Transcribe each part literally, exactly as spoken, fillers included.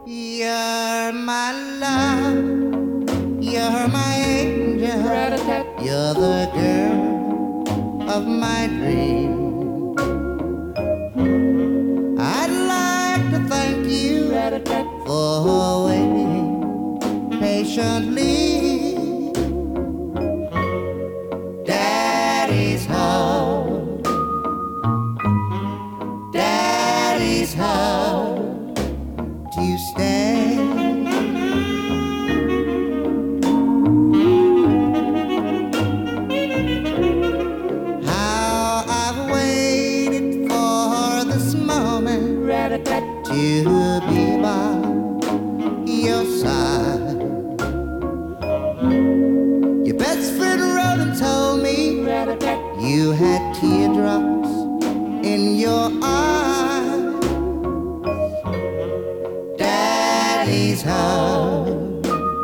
You're my love, you're my angel, you're the girl of my dream. I'd like to thank you for waiting patiently. Daddy's home, Daddy's home to stay. How I've waited for this moment to be by your side. Your best friend wrote and told me you had teardrops in your eyes. Daddy's home,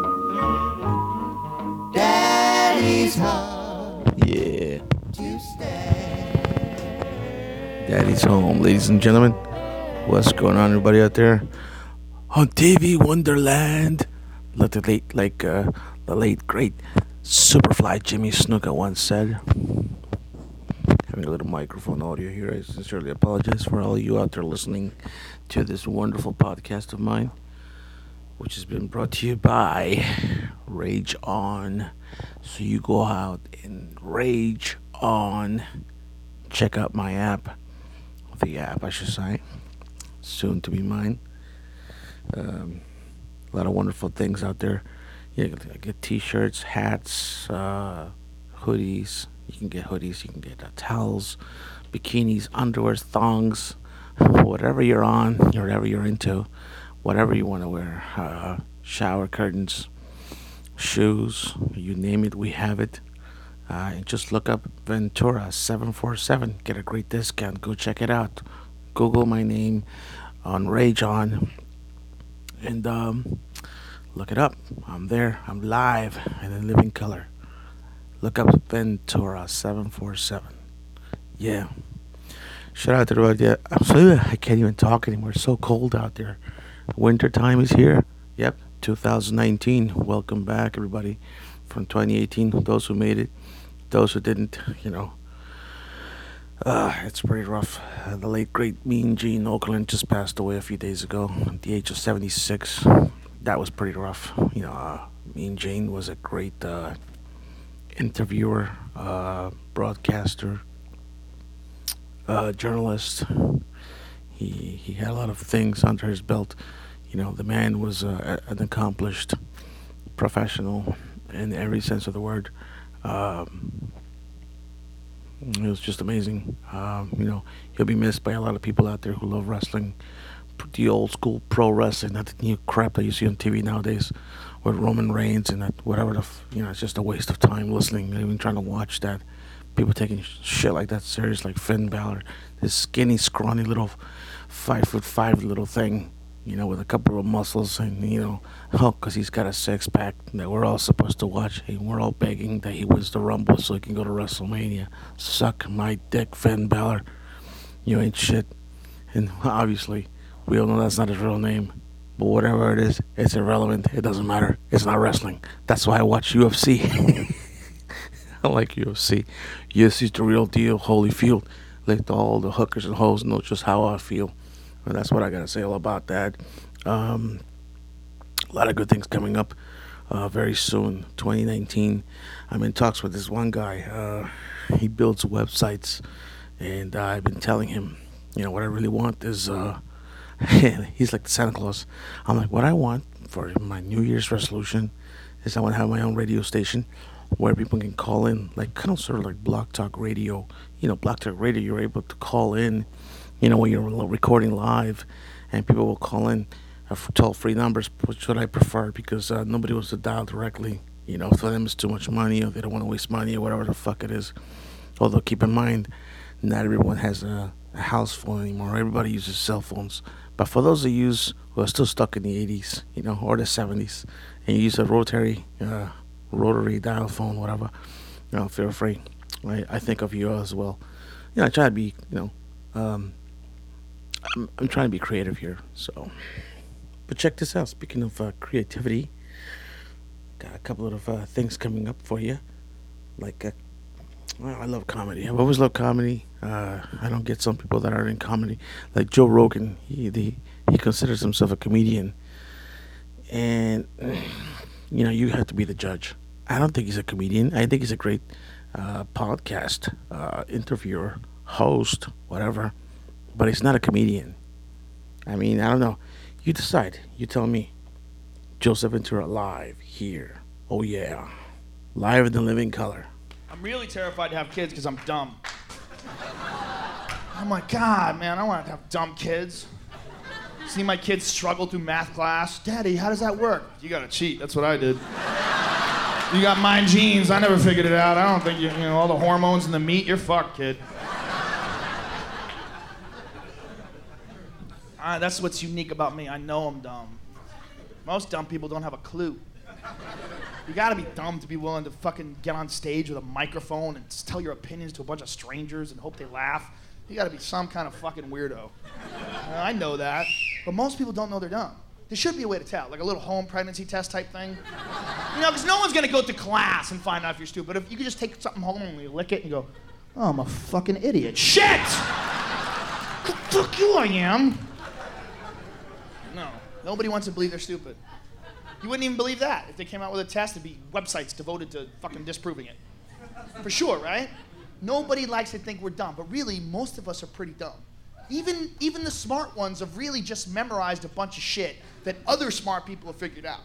Daddy's home Yeah, to stay. Daddy's home, ladies and gentlemen. What's going on, everybody out there? On T V Wonderland, like the late, like uh, the late great Superfly Jimmy Snuka once said. Having a little microphone audio here. I sincerely apologize for all of you out there listening to this wonderful podcast of mine, which has been brought to you by Rage On. So you go out and rage on. Check out my app, the app, I should say, soon to be mine. Um, a lot of wonderful things out there. You get, get t-shirts, hats, uh, hoodies. You can get hoodies. You can get uh, towels, bikinis, underwears, thongs, whatever you're on, whatever you're into, whatever you want to wear. Uh, shower curtains, shoes, you name it, we have it. Uh, and just look up Ventura seven four seven. Get a great discount. Go check it out. Google my name on Rage On and um, look it up. I'm there. I'm live and in living color. Look up Ventura seven four seven. Yeah. Shout out to everybody. Yeah, I'm so, I can't even talk anymore. It's so cold out there. Winter time is here. Yep. two thousand nineteen. Welcome back, everybody, from twenty eighteen. Those who made it. Those who didn't, you know, uh, it's pretty rough. Uh, the late, great Mean Gene Okerlund just passed away a few days ago at the age of seventy-six. That was pretty rough. You know, uh, Mean Gene was a great uh, interviewer, uh, broadcaster, uh, journalist. He he had a lot of things under his belt. You know, the man was uh, an accomplished professional in every sense of the word. Um, it was just amazing. Um, you know, he'll be missed by a lot of people out there who love wrestling, the old school pro wrestling, not the new crap that you see on T V nowadays with Roman Reigns and that whatever the, f- you know, it's just a waste of time listening, even trying to watch that. People taking shit like that serious, like Finn Balor, this skinny, scrawny little five foot five little thing, you know, with a couple of muscles, and you know, oh, because he's got a six pack that we're all supposed to watch, and we're all begging that he wins the Rumble so he can go to WrestleMania. Suck my dick, Finn Balor. You ain't shit. And obviously, we all know that's not his real name. But whatever it is, it's irrelevant. It doesn't matter. It's not wrestling. That's why I watch U F C. I like U F C. U F C's the real deal. Holyfield. Like all the hookers and hoes know just how I feel. And that's what I gotta say all about that. Um, a lot of good things coming up uh, very soon. twenty nineteen. I'm in talks with this one guy. Uh, he builds websites, and uh, I've been telling him, you know, what I really want is. Uh, he's like Santa Claus. I'm like, what I want for my New Year's resolution is I want to have my own radio station where people can call in, like kind of sort of like Block Talk Radio. You know, Block Talk Radio, you're able to call in, you know, when you're recording live, and people will call in uh, for toll-free numbers, which what I prefer because uh, nobody wants to dial directly. You know, for them it's too much money, or they don't want to waste money, or whatever the fuck it is. Although keep in mind, not everyone has a, a house phone anymore. Everybody uses cell phones. But for those of you who are still stuck in the eighties, you know, or the seventies, and you use a rotary, uh, rotary dial phone, whatever, you know, feel free. I, I think of you as well. You know, I try to be, you know, um, I'm, I'm trying to be creative here. So But check this out. Speaking of uh, creativity, got a couple of uh, things coming up for you. Like, uh, well, I love comedy. I've always loved comedy. Uh, I don't get some people that are in comedy. Like Joe Rogan, he the, he considers himself a comedian. And, you know, you have to be the judge. I don't think he's a comedian. I think he's a great uh, podcast uh, interviewer, host, whatever. But he's not a comedian. I mean, I don't know. You decide. You tell me. Joseph Ventura live here. Oh, yeah. Live in the living color. I'm really terrified to have kids because I'm dumb. Oh, my God, man. I want to have dumb kids. See my kids struggle through math class. Daddy, how does that work? You got to cheat. That's what I did. You got mine genes. I never figured it out. I don't think, you, you know, all the hormones in the meat. You're fucked, kid. Uh, that's what's unique about me. I know I'm dumb. Most dumb people don't have a clue. You gotta be dumb to be willing to fucking get on stage with a microphone and tell your opinions to a bunch of strangers and hope they laugh. You gotta be some kind of fucking weirdo. Uh, I know that, but most people don't know they're dumb. There should be a way to tell, like a little home pregnancy test type thing. You know, because no one's gonna go to class and find out if you're stupid. If you could just take something home and you lick it and you go, oh, I'm a fucking idiot. Shit! Fuck you, I am. No, nobody wants to believe they're stupid. You wouldn't even believe that. If they came out with a test, there'd be websites devoted to fucking disproving it. For sure, right? Nobody likes to think we're dumb, but really, most of us are pretty dumb. Even, even the smart ones have really just memorized a bunch of shit that other smart people have figured out.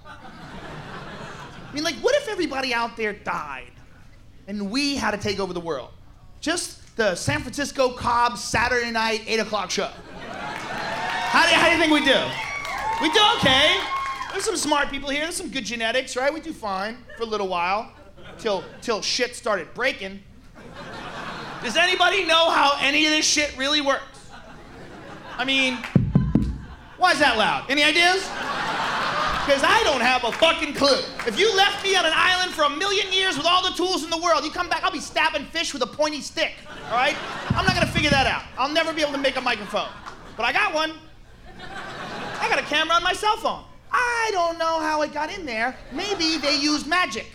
I mean, like, what if everybody out there died and we had to take over the world? Just the San Francisco Cobb Saturday night, eight o'clock show. How do, how do you think we do? We do okay. There's some smart people here. There's some good genetics, right? We do fine for a little while, till till shit started breaking. Does anybody know how any of this shit really works? I mean, why is that loud? Any ideas? Because I don't have a fucking clue. If you left me on an island for a million years with all the tools in the world, you come back, I'll be stabbing fish with a pointy stick, all right? I'm not gonna figure that out. I'll never be able to make a microphone. But I got one. I got a camera on my cell phone. I don't know how it got in there. Maybe they used magic.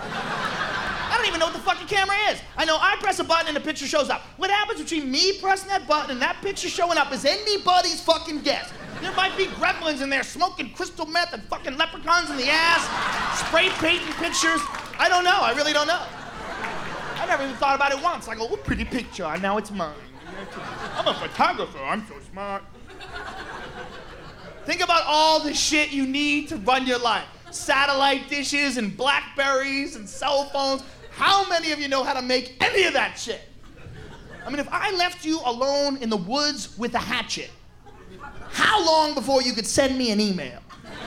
I don't even know what the fucking camera is. I know I press a button and the picture shows up. What happens between me pressing that button and that picture showing up is anybody's fucking guess. There might be gremlins in there smoking crystal meth and fucking leprechauns in the ass, spray painting pictures. I don't know. I really don't know. I never even thought about it once. I go, oh, pretty picture. Now it's mine. I'm a photographer. I'm so smart. Think about all the shit you need to run your life. Satellite dishes and Blackberries and cell phones. How many of you know how to make any of that shit? I mean, if I left you alone in the woods with a hatchet, how long before you could send me an email?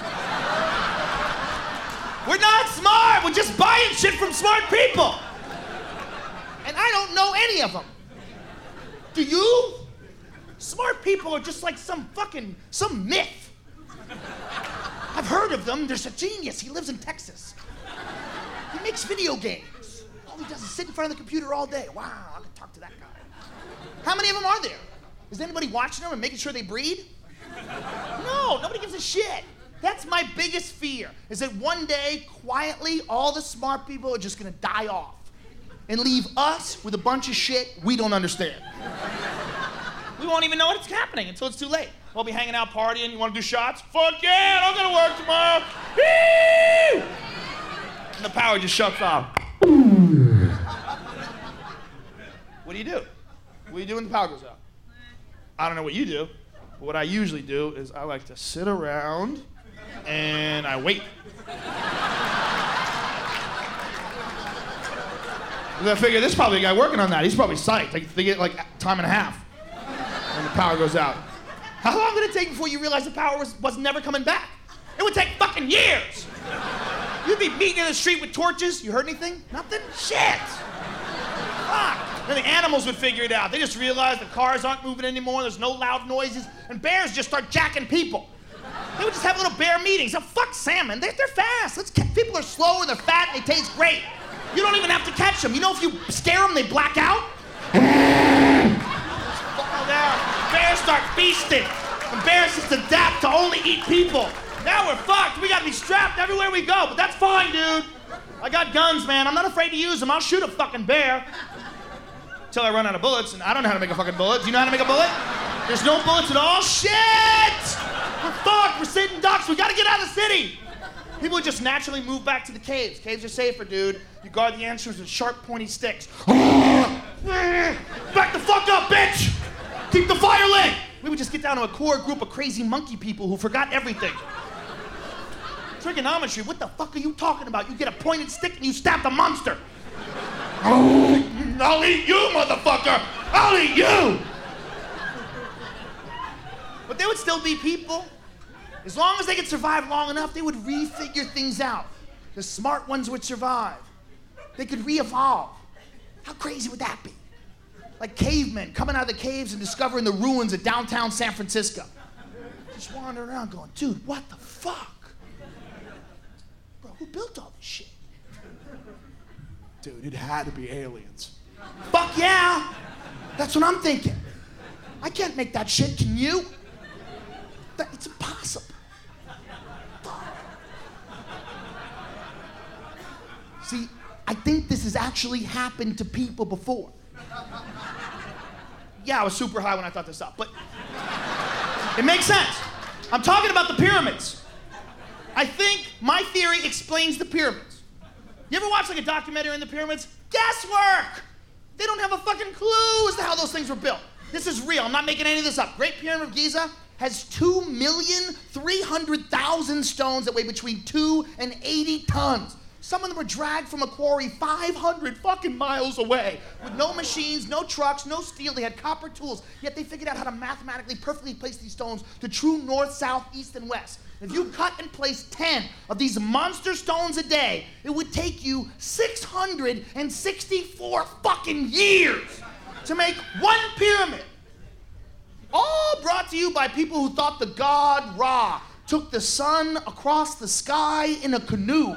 We're not smart. We're just buying shit from smart people. And I don't know any of them. Do you? Smart people are just like some fucking, some myth. I've heard of them. There's a genius. He lives in Texas. He makes video games. All he does is sit in front of the computer all day. Wow, I could talk to that guy. How many of them are there? Is anybody watching them and making sure they breed? No, nobody gives a shit. That's my biggest fear, is that one day, quietly, all the smart people are just gonna die off and leave us with a bunch of shit we don't understand. We won't even know what's happening until it's too late. We'll be hanging out, partying. You want to do shots? Fuck yeah, I'm gonna work tomorrow. Woo! And the power just shuts off. What do you do? What do you do when the power goes out? I don't know what you do, but what I usually do is I like to sit around and I wait. I figure there's probably a guy working on that. He's probably psyched. Like, they get like time and a half when the power goes out. How long did it take before you realized the power was, was never coming back? It would take fucking years. You'd be meeting in the street with torches. You heard anything? Nothing? Shit. Fuck. Then the animals would figure it out. They just realized the cars aren't moving anymore. There's no loud noises. And bears just start jacking people. They would just have little bear meetings. Oh, fuck salmon. They're, they're fast. Let's ca- people are slow and they're fat and they taste great. You don't even have to catch them. You know if you scare them, they black out? Fall down. Bears start feasting. And bears just adapt to only eat people. Now we're fucked. We gotta be strapped everywhere we go, but that's fine, dude. I got guns, man. I'm not afraid to use them. I'll shoot a fucking bear. Till I run out of bullets, and I don't know how to make a fucking bullet. Do you know how to make a bullet? There's no bullets at all? Shit! We're fucked. We're sitting ducks. We gotta get out of the city. People would just naturally move back to the caves. Caves are safer, dude. You guard the entrances with sharp, pointy sticks. Back the fuck up, bitch! Keep the fire lit! We would just get down to a core group of crazy monkey people who forgot everything. Trigonometry, what the fuck are you talking about? You get a pointed stick and you stab the monster. I'll eat you, motherfucker! I'll eat you! But there would still be people. As long as they could survive long enough, they would refigure things out. The smart ones would survive. They could re-evolve. How crazy would that be? Like cavemen coming out of the caves and discovering the ruins of downtown San Francisco. Just wandering around going, dude, what the fuck? Bro, who built all this shit? Dude, it had to be aliens. Fuck yeah! That's what I'm thinking. I can't make that shit, can you? That, it's impossible. See, I think this has actually happened to people before. Yeah, I was super high when I thought this up, but it makes sense. I'm talking about the pyramids. I think my theory explains the pyramids. You ever watch like a documentary on the pyramids? Guesswork! They don't have a fucking clue as to how those things were built. This is real, I'm not making any of this up. Great Pyramid of Giza has two million three hundred thousand stones that weigh between two and eighty tons. Some of them were dragged from a quarry five hundred fucking miles away with no machines, no trucks, no steel. They had copper tools, yet they figured out how to mathematically perfectly place these stones to true north, south, east, and west. If you cut and place ten of these monster stones a day, it would take you six hundred sixty-four fucking years to make one pyramid. All brought to you by people who thought the god Ra took the sun across the sky in a canoe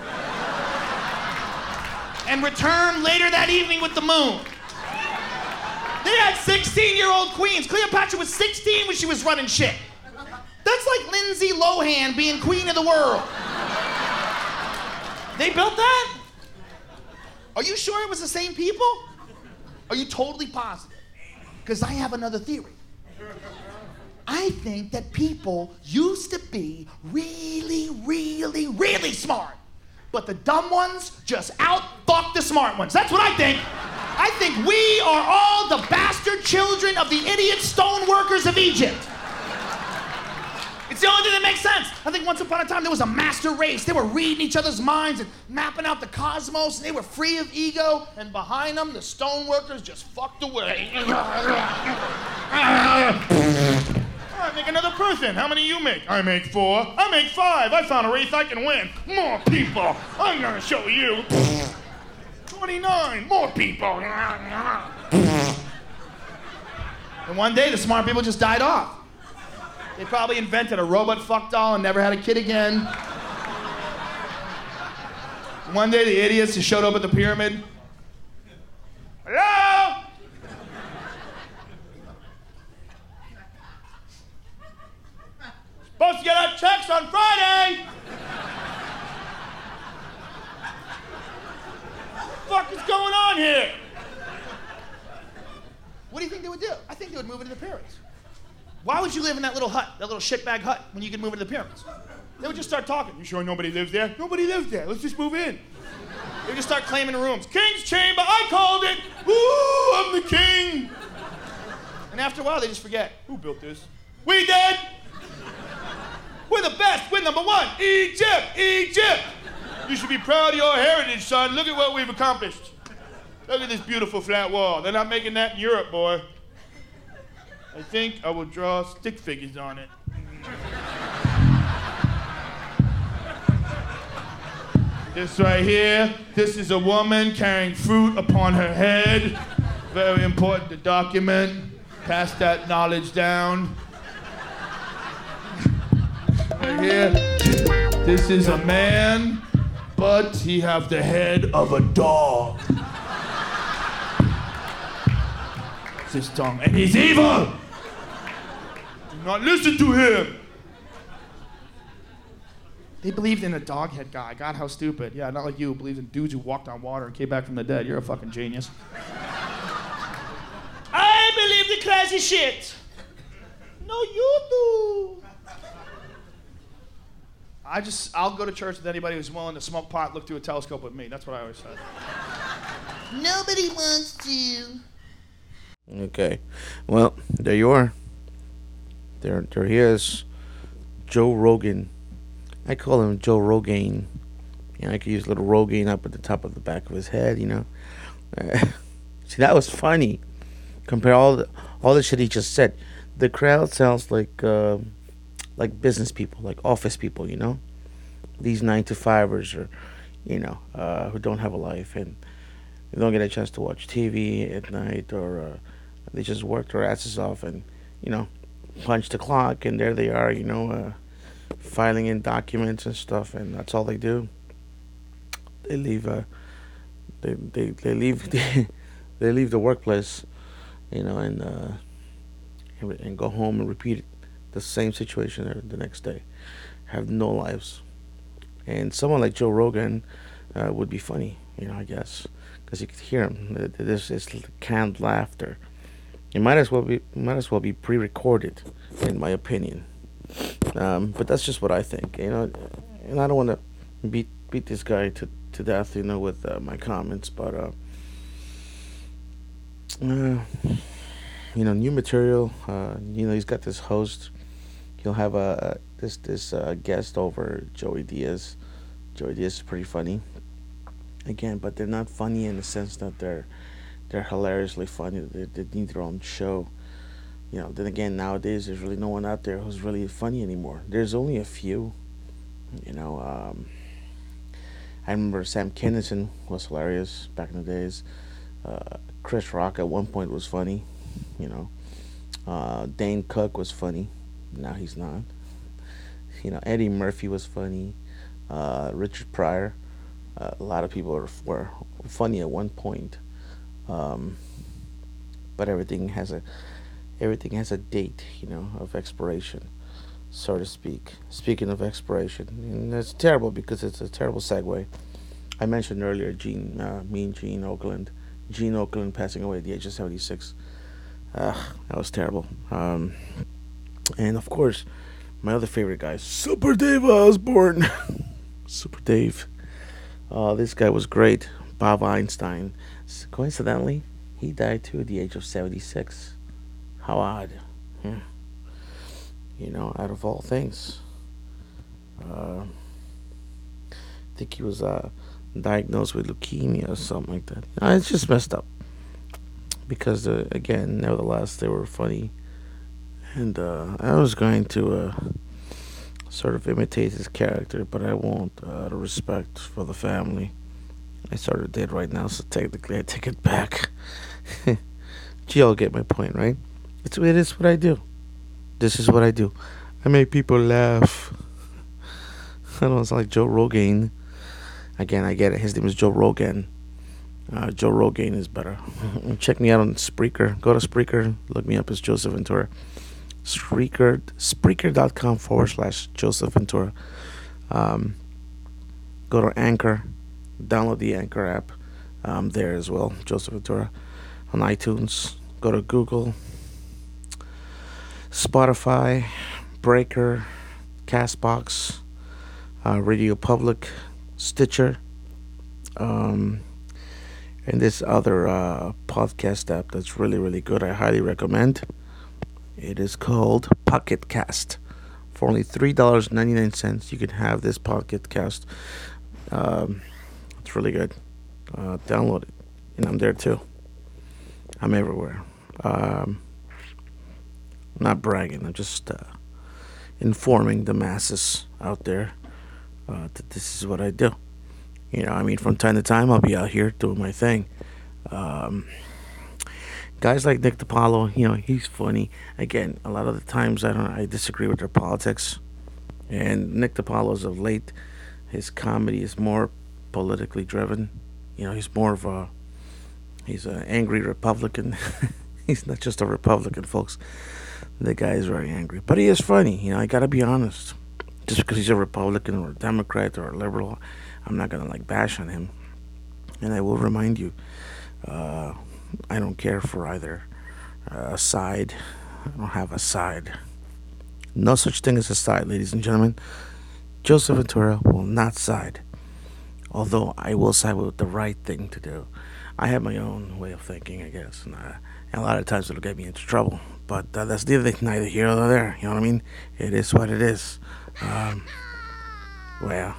and returned later that evening with the moon. They had sixteen-year-old queens. Cleopatra was sixteen when she was running shit. That's like Lindsay Lohan being queen of the world. They built that? Are you sure it was the same people? Are you totally positive? Because I have another theory. I think that people used to be really, really, really smart. But the dumb ones just out-fuck the smart ones. That's what I think. I think we are all the bastard children of the idiot stone workers of Egypt. It's the only thing that makes sense. I think once upon a time there was a master race. They were reading each other's minds and mapping out the cosmos, and they were free of ego, and behind them, the stone workers just fucked away. All right, make another person. How many you make? I make four. I make five. I found a race I can win. More people. I'm gonna show you. twenty-nine. More people. And one day, the smart people just died off. They probably invented a robot fuck doll and never had a kid again. One day, the idiots who showed up at the pyramid. Hello? Supposed to get our checks on Friday. What the fuck is going on here? What do you think they would do? I think they would move into the pyramids. Why would you live in that little hut, that little shitbag hut, when you could move into the pyramids? They would just start talking. You sure nobody lives there? Nobody lives there. Let's just move in. They would just start claiming rooms. King's Chamber, I called it. Ooh, I'm the king. And after a while, they just forget. Who built this? We did. We're the best. We're number one. Egypt, Egypt. You should be proud of your heritage, son. Look at what we've accomplished. Look at this beautiful flat wall. They're not making that in Europe, boy. I think I will draw stick figures on it. This right here, this is a woman carrying fruit upon her head. Very important to document. Pass that knowledge down. Right here, this is a man, but he have the head of a dog. It's his tongue, and he's evil. Do not listen to him. They believed in a doghead guy. God, how stupid. Yeah, not like you who believes in dudes who walked on water and came back from the dead. You're a fucking genius. I believe the crazy shit. No, you do. I just, I'll go to church with anybody who's willing to smoke pot, look through a telescope with me. That's what I always said. Nobody wants to. Okay. Well, there you are. There, there he is. Joe Rogan. I call him Joe Rogaine. You know, I could use a little Rogaine up at the top of the back of his head, you know. Uh, see, that was funny. Compare all the all the shit he just said. The crowd sounds like uh, like business people, like office people, you know. These nine to fivers, or you know, uh, who don't have a life and they don't get a chance to watch T V at night, or uh, they just work their asses off and you know, punch the clock, and there they are, you know, uh, filing in documents and stuff, and that's all they do. They leave. Uh, they they they leave. They leave the workplace, you know, and uh, and, and go home and repeat the same situation the next day. Have no lives. And someone like Joe Rogan uh, would be funny, you know, I guess, because you could hear him. There's this canned laughter. It might as well be might as well be pre-recorded, in my opinion. Um, but that's just what I think, you know. And I don't want to beat beat this guy to, to death, you know, with uh, my comments. But uh, uh, you know, new material. Uh, you know, he's got this host. He'll have a this this uh, guest over, Joey Diaz. Joey Diaz is pretty funny. Again, but they're not funny in the sense that they're they're hilariously funny. They, they need their own show. You know, then again, nowadays there's really no one out there who's really funny anymore. There's only a few. You know, um, I remember Sam Kinison was hilarious back in the days. Uh, Chris Rock at one point was funny. You know, uh, Dane Cook was funny. Now he's not. You know, Eddie Murphy was funny. Uh, Richard Pryor. Uh, a lot of people were, were funny at one point. Um, but everything has a everything has a date, you know, of expiration, so to speak. Speaking of expiration, and it's terrible because it's a terrible segue. I mentioned earlier Gene, uh, Mean Gene Okerlund. Gene Okerlund passing away at the age of seventy-six. Uh, that was terrible. Um, and of course, my other favorite guy, Super Dave Osborne. Super Dave. Uh, this guy was great. Bob Einstein. Coincidentally, he died too at the age of seventy-six. How odd. Yeah. You know, out of all things. Uh, I think he was uh, diagnosed with leukemia or something like that. Uh, it's just messed up. Because, uh, again, nevertheless, they were funny. And uh, I was going to uh, sort of imitate his character, but I won't, uh, out of respect for the family. I sort of did right now, so technically I take it back. Gee, I'll get my point, right? It's, it is what I do. This is what I do. I make people laugh. I don't sound like Joe Rogan. Again, I get it. His name is Joe Rogan. Uh, Joe Rogan is better. Check me out on Spreaker. Go to Spreaker. Look me up as Joseph Ventura. Spreaker, Spreaker.com forward slash Joseph Ventura. Um, go to Anchor. Download the Anchor app. Um, there as well, Joseph Ventura. On iTunes. Go to Google. Spotify. Breaker. Castbox. Uh, Radio Public. Stitcher. Um... And this other uh, podcast app that's really, really good, I highly recommend. It is called Pocket Cast. For only three dollars and ninety-nine cents, you can have this Pocket Cast. Um, it's really good. Uh, download it. And I'm there too. I'm everywhere. Um, I'm not bragging. I'm just uh, informing the masses out there uh, that this is what I do. You know, I mean, from time to time, I'll be out here doing my thing. Um, guys like Nick DiPaolo, you know, he's funny. Again, a lot of the times, I don't, I disagree with their politics. And Nick DiPaolo's of late, his comedy is more politically driven. You know, he's more of a, he's an angry Republican. He's not just a Republican, folks. The guy is very angry, but he is funny. You know, I gotta be honest. just because he's a Republican or a Democrat or a liberal, I'm not gonna like bash on him. And I will remind you, uh, I don't care for either uh, side. I don't have a side. No such thing as a side, ladies and gentlemen. Joseph Ventura will not side. Although I will side with the right thing to do. I have my own way of thinking, I guess, and, uh, and a lot of times it'll get me into trouble. But uh, that's neither, neither here nor there. You know what I mean? It is what it is. Um, well,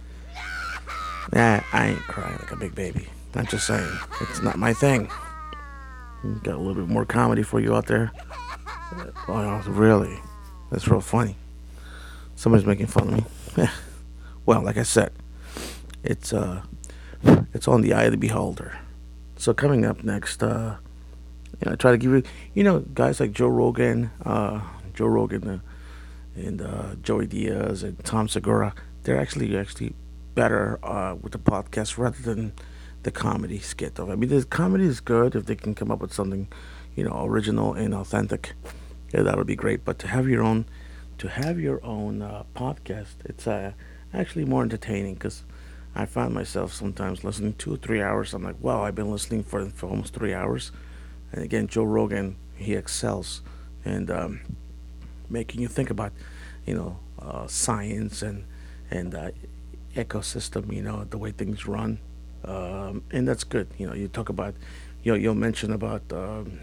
nah, I ain't crying like a big baby. I'm just saying, it's not my thing. Got a little bit more comedy for you out there. Oh, really? That's real funny. Somebody's making fun of me. Well, like I said, it's uh, it's on the eye of the beholder. So coming up next, uh, you know, I try to give you, you know, guys like Joe Rogan, uh, Joe Rogan, uh, and uh, Joey Diaz and Tom Segura. They're actually actually better uh, with the podcast rather than the comedy skit. I mean, the comedy is good if they can come up with something, you know, original and authentic. Yeah, that would be great. But to have your own, to have your own uh, podcast, it's uh, actually more entertaining because I find myself sometimes listening two or three hours. I'm like, wow, I've been listening for for almost three hours. And again, Joe Rogan, he excels and um, making you think about, you know, uh, science and and uh, ecosystem. You know, the way things run, um, and that's good. You know, you talk about, you know, you'll mention about um,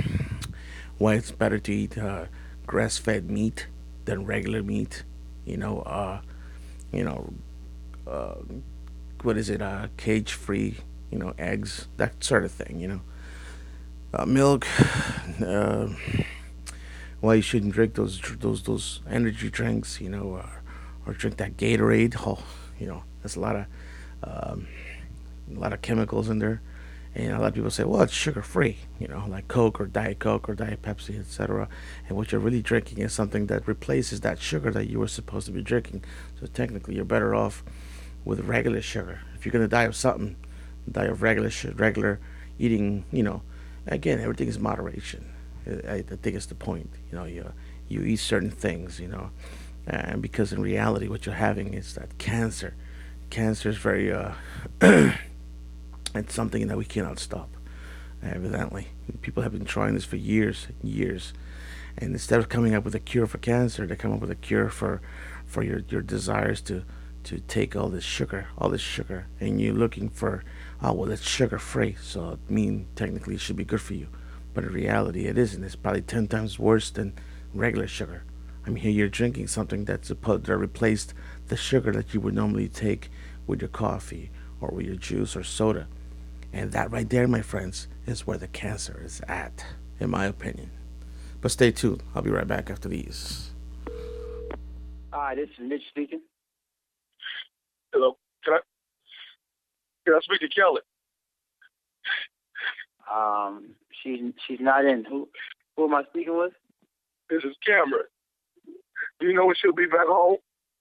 why it's better to eat uh, grass-fed meat than regular meat. You know, uh, you know, uh, what is it? Uh, cage-free, you know, eggs, that sort of thing. You know, uh, milk. Uh, why you shouldn't drink those those those energy drinks, you know, or, or drink that Gatorade. Oh, you know, there's a lot of um, a lot of chemicals in there, and a lot of people say, well, it's sugar free, you know, like Coke or Diet Coke or Diet Pepsi, et cetera. And what you're really drinking is something that replaces that sugar that you were supposed to be drinking. So technically, you're better off with regular sugar. If you're gonna die of something, die of regular regular eating. You know, again, everything is moderation. I, I think it's the point. You know, you you eat certain things. You know, and because in reality, what you're having is that cancer. Cancer is very uh, it's something that we cannot stop. Evidently, people have been trying this for years, and years, and instead of coming up with a cure for cancer, they come up with a cure for for your your desires to to take all this sugar, all this sugar, and you're looking for, oh well, it's sugar free, so it mean technically it should be good for you. But in reality, it isn't. It's probably ten times worse than regular sugar. I mean, here you're drinking something that's supposed to replace the sugar that you would normally take with your coffee or with your juice or soda. And that right there, my friends, is where the cancer is at, in my opinion. But stay tuned. I'll be right back after these. Hi, this is Mitch speaking. Hello. Can I can I speak to Kelly? Um, she's she's not in. Who who am I speaking with? This is Cameron. Do you know when she'll be back home?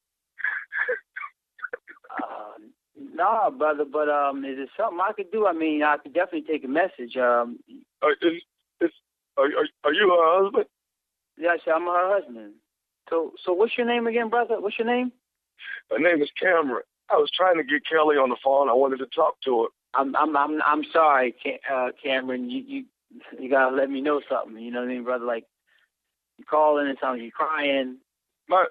uh, no, brother. But um, is it something I could do? I mean, I could definitely take a message. Um, Uh, is, is, are, are, are you her husband? yes, I'm her husband. So so what's your name again, brother? What's your name? Her name is Cameron. I was trying to get Kelly on the phone. I wanted to talk to her. I'm I'm I'm I'm sorry, Cam- uh, Cameron. You you you gotta let me know something. You know what I mean, brother? Like you calling and sounds like you're crying. My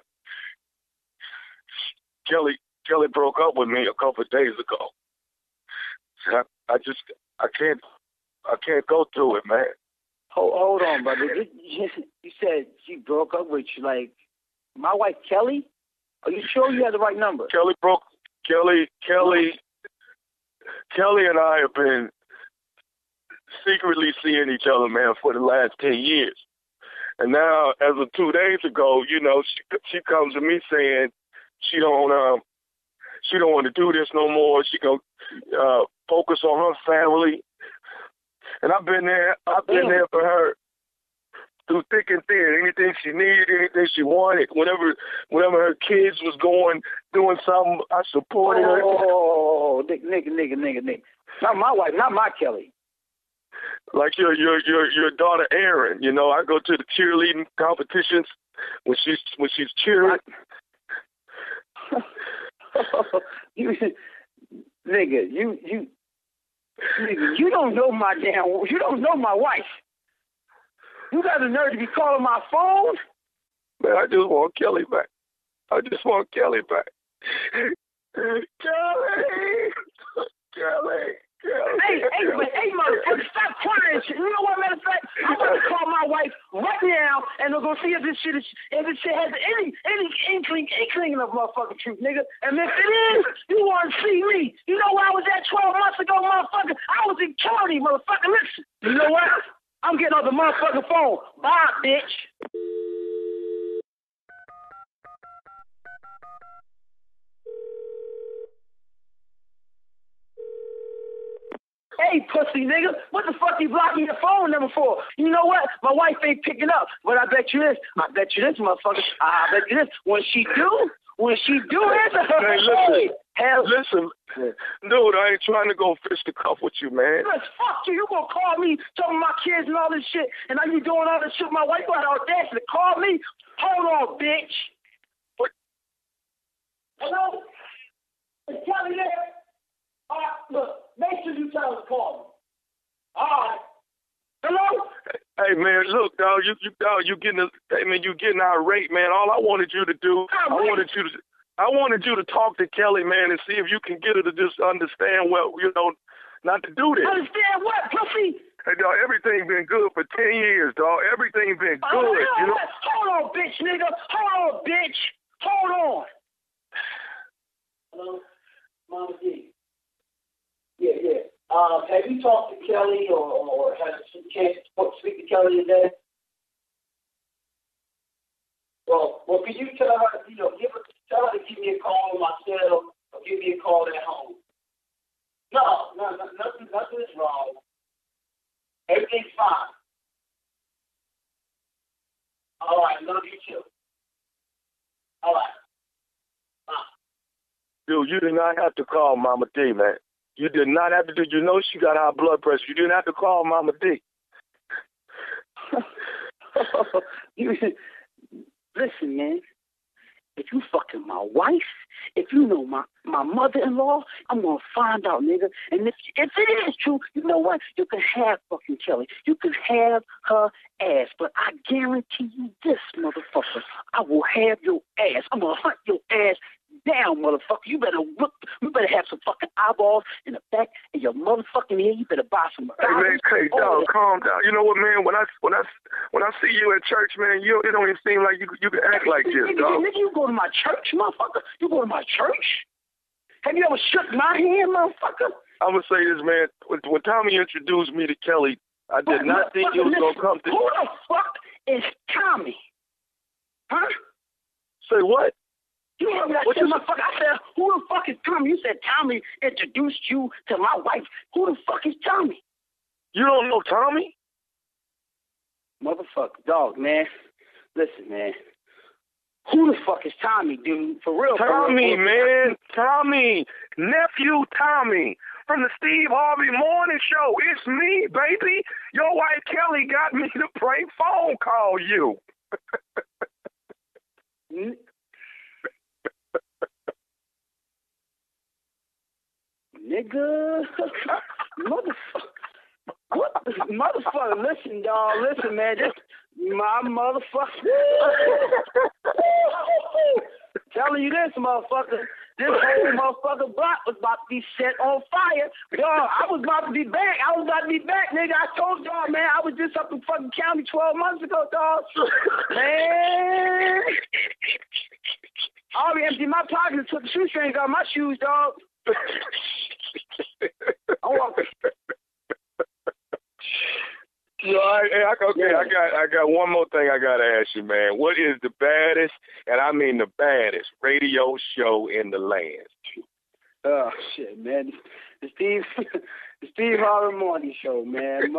Kelly Kelly broke up with me a couple of days ago. I, I just I can't I can't go through it, man. Hold hold on, brother. You, you said she broke up with you. Like my wife Kelly. Are you sure you have the right number? Kelly broke Kelly Kelly Kelly and I have been secretly seeing each other, man, for the last ten years. And now, as of two days ago, you know, she she comes to me saying she don't um she don't want to do this no more. She gonna uh, focus on her family. And I've been there. I've been there for her through thick and thin. Anything she needed, anything she wanted. Whenever whenever her kids was going doing something, I supported her. Oh, nigga, nigga, nigga, nigga. Not my wife, not my Kelly. Like your your your your daughter Erin, you know, I go to the cheerleading competitions when she's when she's cheering. you, nigga, you, you, nigga, you don't know my damn, you don't know my wife. You got the nerve to be calling my phone? Man, I just want Kelly back. I just want Kelly back. Kelly! Kelly! Kelly! Hey, hey, but, hey, motherfucker, stop crying and shit. You know what, matter of fact, I'm about to call my wife right now, and we're going to see if this shit is, if this shit has any, any inkling, inkling of motherfucking truth, nigga. And if it is, you want to see me. You know where I was at twelve months ago, motherfucker? I was in County, motherfucker. Listen, you know what? I'm getting on the motherfucking phone. Bye, bitch. Hey, pussy nigga, what the fuck you blocking your phone number for? You know what? My wife ain't picking up, but I bet you this. I bet you this, motherfucker. I bet you this. When she do, when she do answer her, hey, listen, hell, listen, dude, I ain't trying to go fist the cuff with you, man. Yes, fuck you. You gonna call me, talking my kids and all this shit, and now you doing all this shit. My wife got the audacity to call me. Hold on, bitch. What? Hello? Is Kelly there? All right, look, make sure you tell her to call me. All right. Hello? Hey man, look, dog, you you dog, you getting, hey man, you getting irate, man. All I wanted you to do, I wanted you to, I wanted you to talk to Kelly, man, and see if you can get her to just understand, well, you know, not to do this. Understand what, pussy? Hey, dog, everything been good for ten years, dog. Everything been good, Oh, you know. Hold on, bitch, nigga. Hold on, bitch. Hold on. Hello, Mama D. Yeah, yeah. Um, have you talked to Kelly or, or had a chance to speak to Kelly today? Well, well, can you tell her, you know, give her, tell her to give me a call on my cell or give me a call at home? No, no, no nothing, nothing is wrong. Everything's fine. All right, love you too. All right. Bye. Dude, you did not have to call Mama D, man. You did not have to do. You know she got high blood pressure. You didn't have to call Mama D. you, listen, man. If you fucking my wife, if you know my, my mother-in-law, I'm gonna find out, nigga. And if if it is true, you know what? You can have fucking Kelly. You can have her ass. But I guarantee you this, motherfucker. I will have your ass. I'm gonna hunt your ass down, motherfucker. You better look. You better have some fucking eyeballs in the back of your motherfucking head. You better buy some. Hey man, hey dog, calm down. You know what, man? When I when I when I see you at church, man, you it don't even seem like you you can act like this, nigga, dog. Nigga, you go to my church, motherfucker. You go to my church. Have you ever shook my hand, motherfucker? I'm gonna say this, man. When, when Tommy introduced me to Kelly, I did but, not think he was listen, gonna come to. Who the fuck is Tommy? Huh? Say what? You heard me? I What said, you motherfucker. I said, who the fuck is Tommy? You said Tommy introduced you to my wife. Who the fuck is Tommy? You don't know Tommy? Motherfucker, dog, man. Listen, man. Who the fuck is Tommy, dude? For real, Tommy, for real. man. Tommy. Nephew Tommy. From the Steve Harvey Morning Show. It's me, baby. Your wife Kelly got me to prank phone call you. Nigga. Motherfucker. What the motherfucker? Listen, dog. Listen, man. This my motherfucker. Telling you this, motherfucker. This whole motherfucker block was about to be set on fire. Dog, I was about to be back. I was about to be back, nigga. I told y'all, man, I was just up in fucking county twelve months ago, dog. Man. I already emptied my pocket and took the shoestrings out of my shoes, dog. Oh, Yo, I, I, okay, yeah. I got I got one more thing I gotta ask you, man. What is the baddest, and I mean the baddest, radio show in the land? Oh shit, man. The Steve the Steve Harvey Morning Show, man.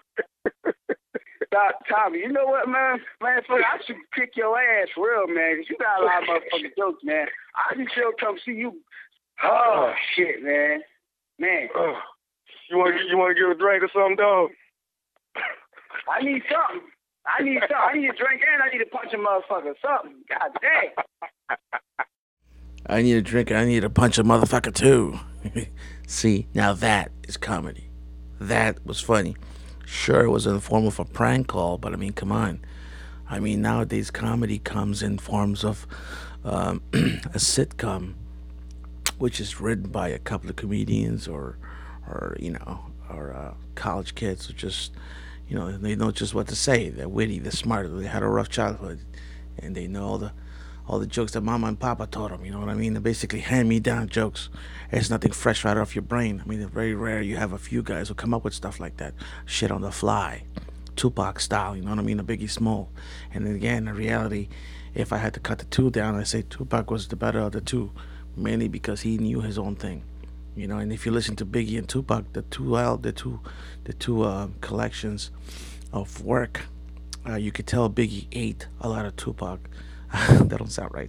Tommy, you know what, man? Man, fuck, I should kick your ass real, man, because you got a lot of motherfucking jokes, man. I can still come see you. Oh shit, man. Man. Oh. You want you want to give a drink or something, dog? I need something. I need something. I need a drink and I need to punch a motherfucker. Something. God dang. I need a drink and I need to punch a motherfucker too. See, now that is comedy. That was funny. Sure, it was in the form of a prank call, but I mean, come on. I mean, nowadays comedy comes in forms of um, a sitcom, which is written by a couple of comedians or, or you know, or uh, college kids who just, you know, they know just what to say. They're witty, they're smart, they had a rough childhood, and they know all the all the jokes that mama and papa taught them. You know what I mean? They're basically hand-me-down jokes. It's nothing fresh right off your brain. I mean, it's very rare you have a few guys who come up with stuff like that, shit on the fly, Tupac style. You know what I mean? A Biggie Small. And then again, in reality, if I had to cut the two down, I say Tupac was the better of the two, mainly because he knew his own thing. You know, and if you listen to Biggie and Tupac, the two al- the two, the two uh, collections of work, uh, you could tell Biggie ate a lot of Tupac. That don't sound right.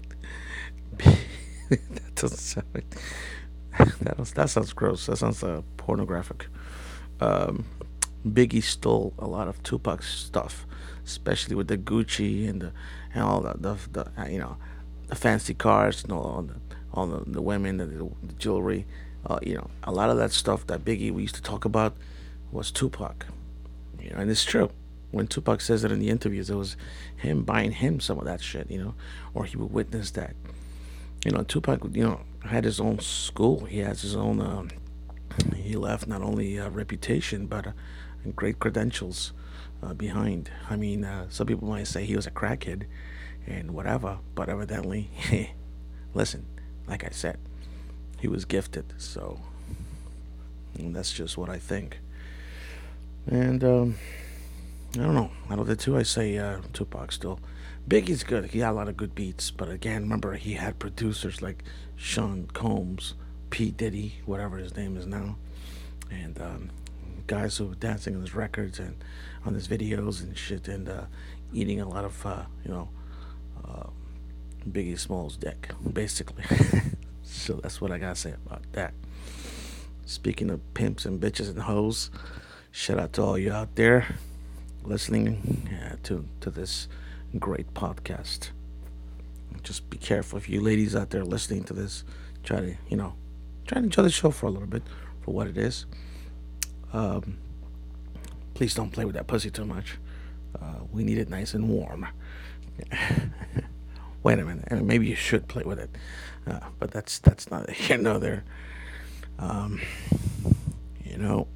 That doesn't sound right. That, was, that sounds gross. That sounds uh, pornographic. Um, Biggie stole a lot of Tupac's stuff, especially with the Gucci and the and all the, the, the uh, you know, the fancy cars and all the all the, the women, the, the jewelry. Uh, you know, a lot of that stuff that Biggie we used to talk about was Tupac. You know, and it's true. When Tupac says it in the interviews, it was him buying him some of that shit, you know, or he would witness that. You know, Tupac, you know, had his own school. He has his own, um, he left not only uh, reputation, but uh, great credentials uh, behind. I mean, uh, some people might say he was a crackhead and whatever, but evidently, listen, like I said, he was gifted, so that's just what I think. And, um, I don't know. Out of the two, I say uh, Tupac still. Biggie's good. He had a lot of good beats. But again, remember, he had producers like Sean Combs, P. Diddy, whatever his name is now. And um, guys who were dancing on his records and on his videos and shit. And uh, eating a lot of, uh, you know, uh, Biggie Small's dick, basically. So that's what I got to say about that. Speaking of pimps and bitches and hoes, shout out to all you out there listening uh, to to this great podcast. Just be careful if you ladies out there listening to this. Try to, you know, try to enjoy the show for a little bit for what it is. Um, please don't play with that pussy too much. Uh, we need it nice and warm. Wait a minute, and maybe you should play with it, uh, but that's that's not here nor there. Um, you know,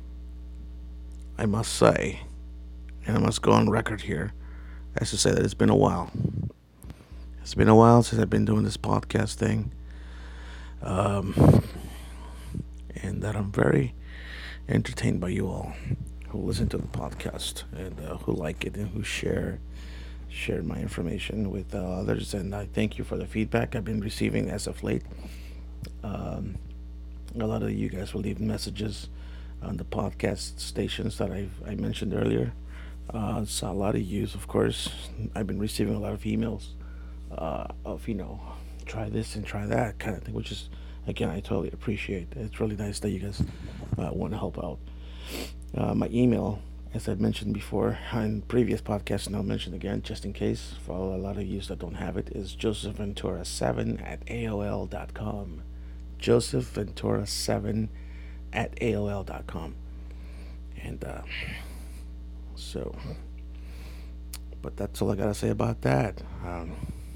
I must say, and I must go on record here, as to say that it's been a while. It's been a while since I've been doing this podcast thing, um, and that I'm very entertained by you all who listen to the podcast and uh, who like it and who share share my information with uh, others. And I thank you for the feedback I've been receiving as of late. Um, a lot of you guys will leave messages on the podcast stations that I've, I mentioned earlier. Uh, so a lot of yous, of course. I've been receiving a lot of emails uh, of, you know, try this and try that kind of thing, which is, again, I totally appreciate. It's really nice that you guys uh, want to help out. Uh, my email, as I've mentioned before on previous podcasts, and I'll mention again just in case for a lot of you that don't have it, is joseph ventura seven at A O L dot com. joseph ventura seven at A O L dot com. And uh, so, but that's all I got to say about that. Um,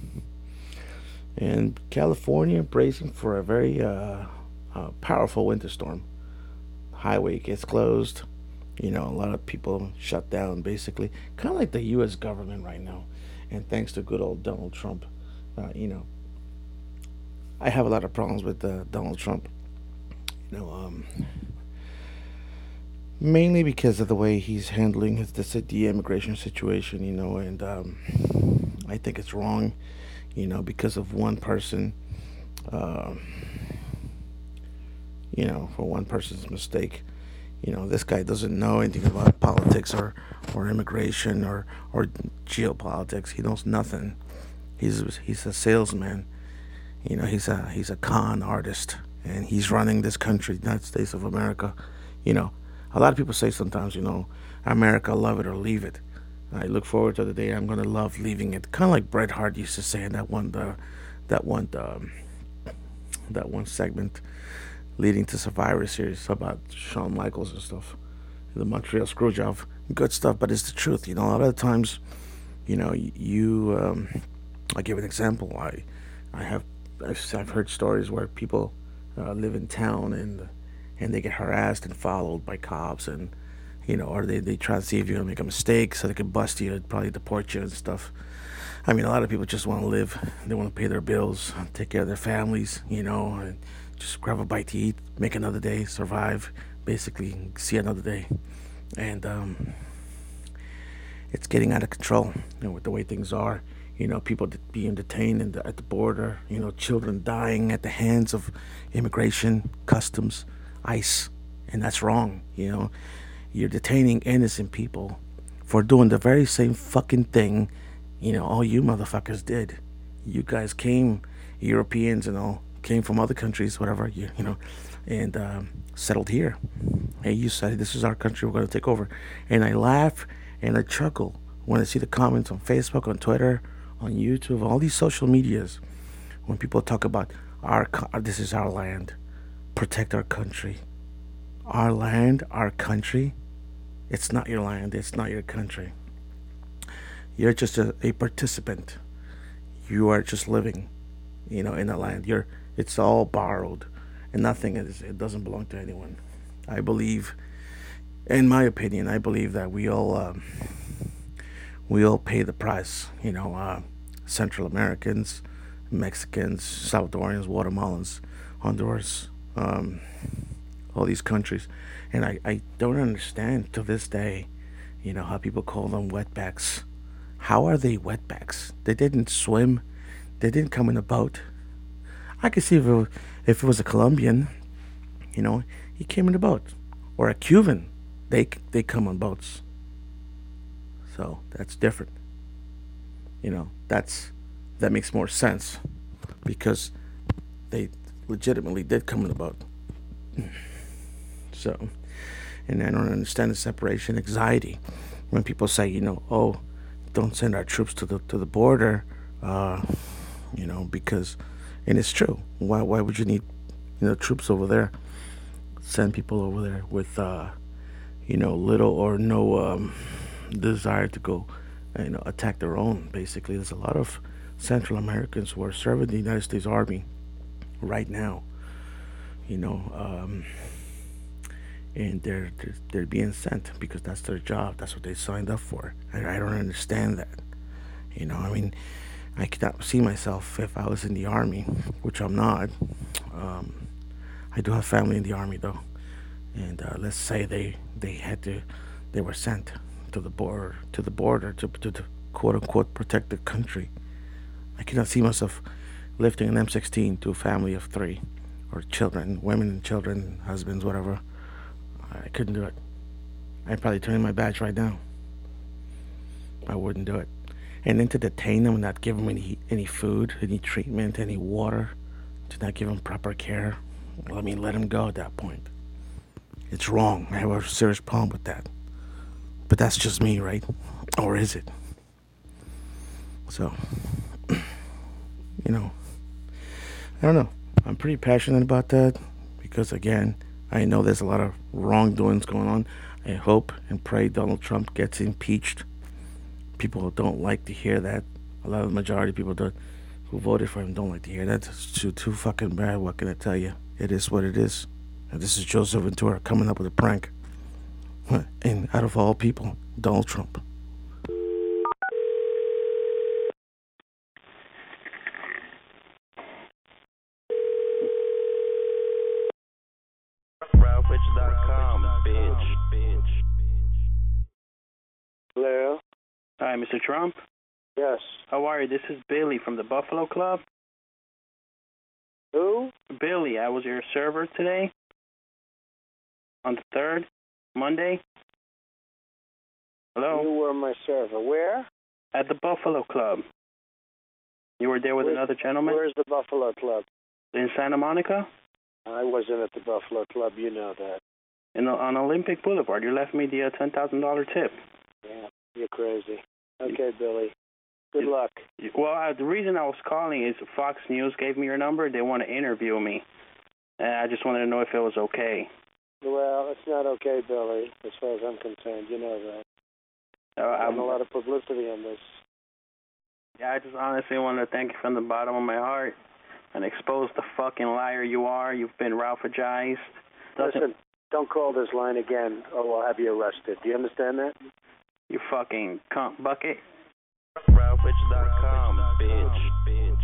and California bracing for a very uh, uh, powerful winter storm. Highway gets closed. You know, a lot of people shut down, basically. Kind of like the U S government right now. And thanks to good old Donald Trump, uh, you know, I have a lot of problems with uh, Donald Trump. You know, um, mainly because of the way he's handling his the, the immigration situation, you know, and um, I think it's wrong, you know, because of one person, uh, you know, for one person's mistake. You know, this guy doesn't know anything about politics or, or immigration or, or geopolitics. He knows nothing. He's he's a salesman. You know, he's a he's a con artist, and he's running this country, United States of America. You know, a lot of people say sometimes, you know, America, love it or leave it. I look forward to the day I'm gonna love leaving it. Kind of like Bret Hart used to say in that one, the, that one, um, that one segment leading to Survivor Series about Shawn Michaels and stuff, the Montreal Screwjob. Good stuff, but it's the truth. You know, a lot of times, you know, you. Um, I'll give an example. I, I have, I've, I've heard stories where people uh, live in town and and they get harassed and followed by cops, and you know, or they, they try to see if you're gonna make a mistake so they can bust you, probably deport you and stuff. I mean, a lot of people just want to live. They want to pay their bills, take care of their families, you know, and just grab a bite to eat, make another day, survive, basically see another day, and um, it's getting out of control, you know, with the way things are. You know, people being detained in the, at the border, you know, children dying at the hands of immigration, customs, ICE, and that's wrong, you know. You're detaining innocent people for doing the very same fucking thing, you know, all you motherfuckers did. You guys came, Europeans and all, came from other countries, whatever, you, you know, and um, settled here. And you said, this is our country, we're going to take over. And I laugh and I chuckle when I see the comments on Facebook, on Twitter, on YouTube, all these social medias, when people talk about our, this is our land, protect our country. Our land, our country. It's not your land, it's not your country. You're just a, a participant. You are just living, you know, in the land. You're, it's all borrowed, and nothing is, it doesn't belong to anyone. I believe, in my opinion, I believe that we all, um, we all pay the price, you know, uh, Central Americans, Mexicans, Salvadorians, Guatemalans, Honduras, um, all these countries. And I, I don't understand to this day, you know, how people call them wetbacks. How are they wetbacks? They didn't swim. They didn't come in a boat. I could see if it was, if it was a Colombian, you know, he came in a boat. Or a Cuban, they they come on boats. So that's different. You know, that's that makes more sense because they legitimately did come in a boat. So, and I don't understand the separation anxiety when people say, you know, oh, don't send our troops to the to the border, uh, you know, because, and it's true. Why why would you need, you know, troops over there? Send people over there with, uh, you know, little or no um, desire to go, you know, attack their own. Basically, there's a lot of Central Americans who are serving the United States Army right now. You know, um, and they're, they're they're being sent because that's their job. That's what they signed up for. I, I don't understand that. You know, I mean, I cannot see myself if I was in the Army, which I'm not. Um, I do have family in the Army though, and uh, let's say they they had to, they were sent to the border to the border to to, to quote unquote protect the country. I cannot see myself lifting an M sixteen to a family of three, or children, women and children, husbands, whatever. I couldn't do it. I'd probably turn in my badge right now. I wouldn't do it. And then to detain them and not give them any any food, any treatment, any water, to not give them proper care. I mean, let them go at that point. It's wrong. I have a serious problem with that. But that's just me, right? Or is it? So, you know, I don't know. I'm pretty passionate about that because, again, I know there's a lot of wrongdoings going on. I hope and pray Donald Trump gets impeached. People don't like to hear that. A lot of the majority of people that, who voted for him don't like to hear that. It's too, too fucking bad. What can I tell you? It is what it is. And this is Joseph Ventura coming up with a prank. And out of all people, Donald Trump. Hello? Hi, Mister Trump. Yes. How are you? This is Billy from the Buffalo Club. Who? Billy, I was your server today. On the third, Monday. Hello? You were my server. Where? At the Buffalo Club. You were there with Where's, another gentleman? Where's the Buffalo Club? In Santa Monica? I wasn't at the Buffalo Club. You know that. In, on Olympic Boulevard. You left me the uh, ten thousand dollars tip. Yeah, you're crazy. Okay, Billy. Good luck. Well, uh, the reason I was calling is Fox News gave me your number. They want to interview me. And I just wanted to know if it was okay. Well, it's not okay, Billy, as far as I'm concerned. You know that. Uh, I'm I'm, a lot of publicity on this. yeah, I just honestly want to thank you from the bottom of my heart and expose the fucking liar you are. You've been Ralphagized. Listen, don't call this line again or we'll have you arrested. Do you understand that? You fucking cunt bucket. Ralphage dot com, bitch, bitch.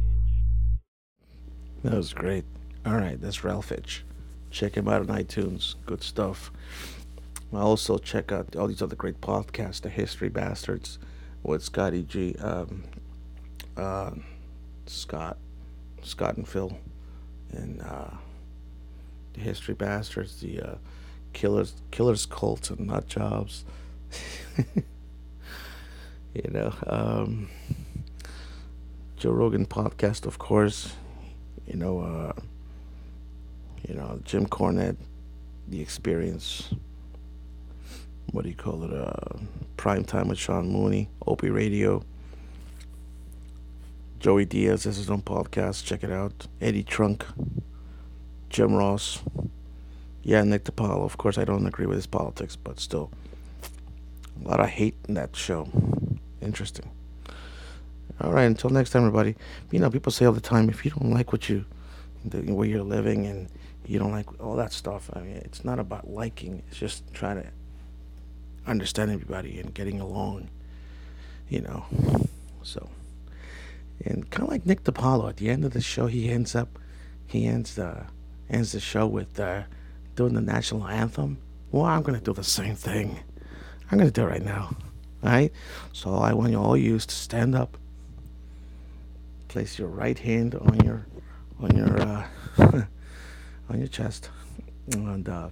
That was great. All right, that's Ralphage. Check him out on iTunes. Good stuff. Also, check out all these other great podcasts, The History Bastards with Scotty G, um, uh, Scott, Scott and Phil, and uh, The History Bastards, the uh, Killers, Killers Cult and Nut Jobs. You know, um, Joe Rogan podcast, of course. You know, uh, you know, Jim Cornette, The Experience. What do you call it? Uh, Prime Time with Sean Mooney, Opie Radio. Joey Diaz has his own podcast. Check it out. Eddie Trunk, Jim Ross. Yeah, Nick DiPaolo. Of course, I don't agree with his politics, but still, a lot of hate in that show. Interesting. All right, until next time, everybody. You know, people say all the time, if you don't like what you, the, where you're living, and you don't like all that stuff, I mean, it's not about liking. It's just trying to understand everybody and getting along, you know. So, and kind of like Nick DiPaolo, at the end of the show, he ends up, he ends the ends the show with uh, doing the national anthem. Well, I'm gonna do the same thing. I'm gonna do it right now. All right. So I want you all you to stand up. Place your right hand on your on your uh, on your chest, and uh,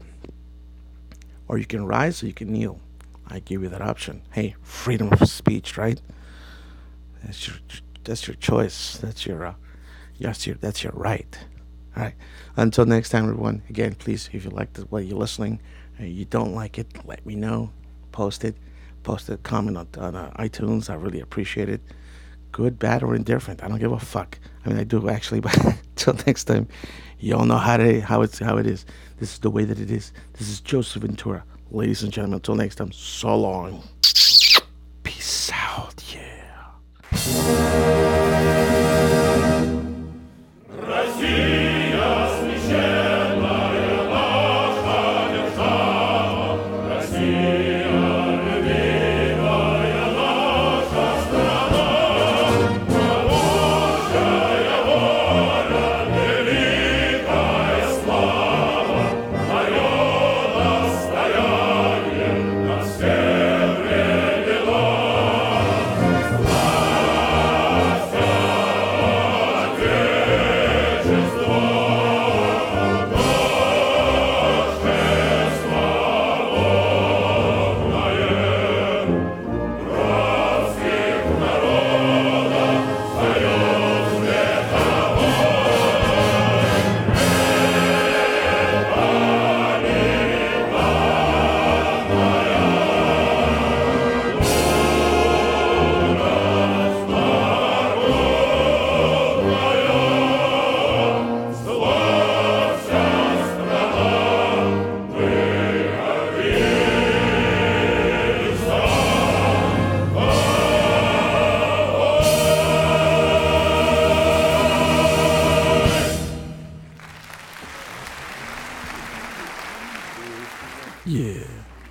or you can rise or you can kneel. I give you that option. Hey, freedom of speech, right? That's your that's your choice. That's your uh, that's your that's your right. All right. Until next time, everyone. Again, please, if you like the way you're listening, and you don't like it, let me know. Post it. Post a comment on, on uh, iTunes. I really appreciate it. Good, bad, or indifferent. I don't give a fuck. I mean, I do actually, but until next time, you all know how to how it's how it is. This is the way that it is. This is Joseph Ventura, ladies and gentlemen. Until next time, so long. Peace out. Yeah. Yeah.